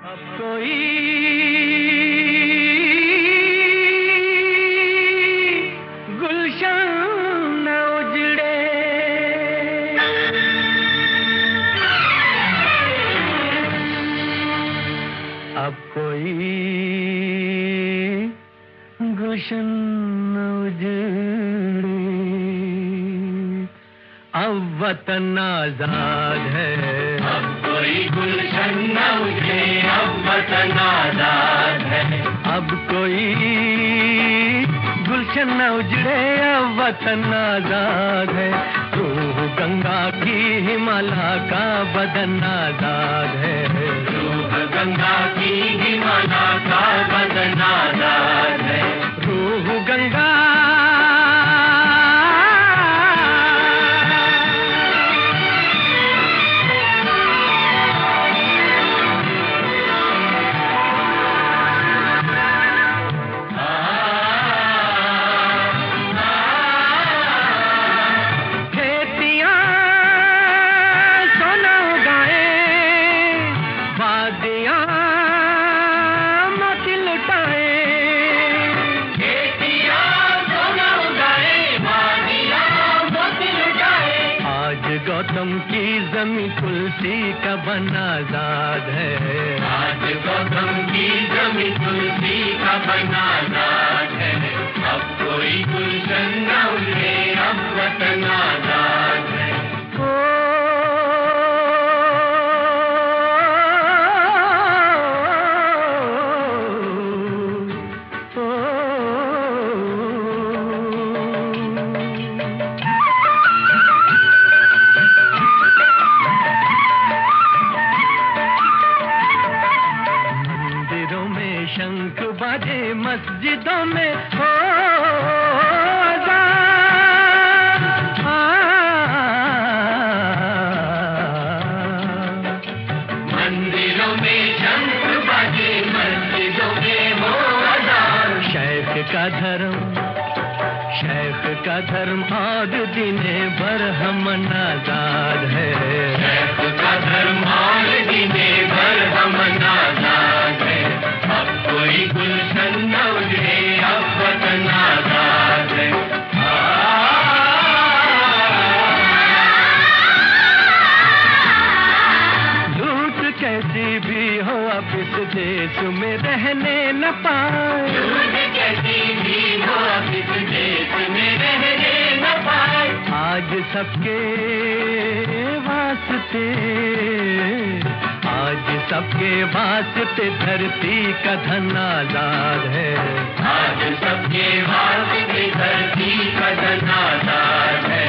अब कोई गुलशन न उजड़े, अब कोई गुलशन न उजड़े, अब वतन आजाद है। अब कोई गुलशन न उजड़े, अब वतन आजाद है। अब कोई गुलशन न उजड़े, अब वतन आजाद है। रूह गंगा की हिमालय का बदन आजाद है। रूह गंगा की हिमालय का बदन आजाद है। रूह गंगा गौतम की जमीन तुलसी का बन आजाद है। आज गौतम की जमीन तुलसी का बन आजाद है। अब कोई गुलशन न उजड़े, अब वतन आजाद है। शंख बाजे मस्जिदों में हो, मंदिरों में शंख बाजे मस्जिदों में हो अज़ान। शेख का धर्म और दिने भर हम आजाद है। शेख का धर्म और दिने भर हम आजाद है। अब कोई गुलशन न उजड़े, अब वतन आजाद है। लूट कैसी भी हो अब इस देश में रहने न पाए। लूट कैसी भी हो अब इस देश में रहने न पाए। आज सबके वास्ते, आज सबके वास्ते धरती का धन आजाद है। आज सबके वास्ते धरती का धन आजाद है।